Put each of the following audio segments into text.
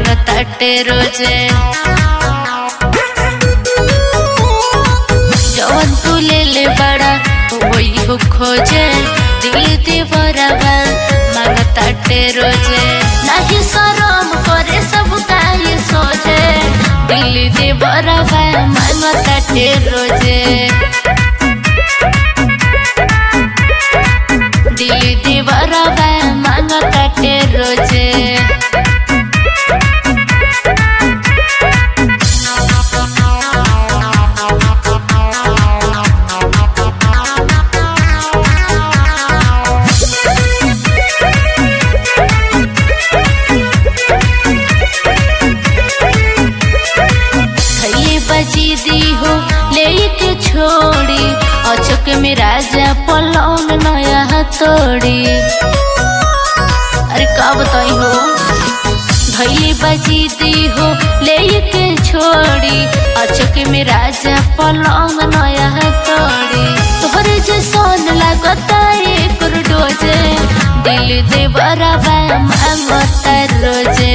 मांगताटे रोजे जवन तू ले ले बड़ा वही हो खोजे दिल दीवारवा मांगताटे रोजे नहीं शरम करे सब काहे सोचे दिल दीवारवा मांगताटे रोजे दिल दीवारवा मांगताटे रोजे दी हो लेके छोड़ी अचक में राजा पलौन नया हथोड़ी अरे का बताई हो भैले बजी दी हो लेके छोड़ी अचक में राजा पलौन नया हथोड़ी तोहरे जे सोन लगता एक डोजे दिल दे बराबा मांगता रोजे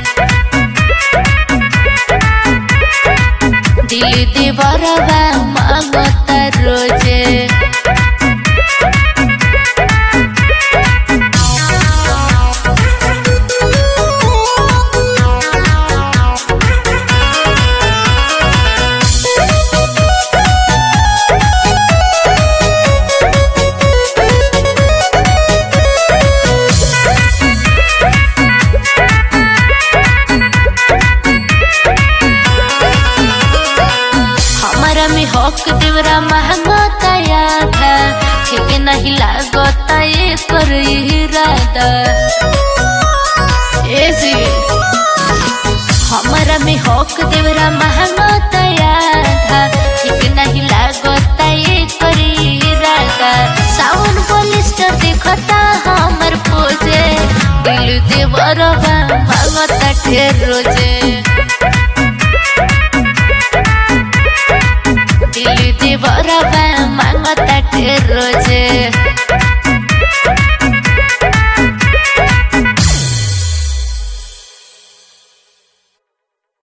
दिल दीवारवा मांगता रोजे हक देवरा महंगा था ठीक नहीं लागता ये कर इरादा ऐसी हमारा में हक देवरा महंगा था ठीक नहीं लागता ये कर इरादा साउंड पॉलिस्टर देखता हमर पोजे दिल देवरवा मांगता ढेर रोजे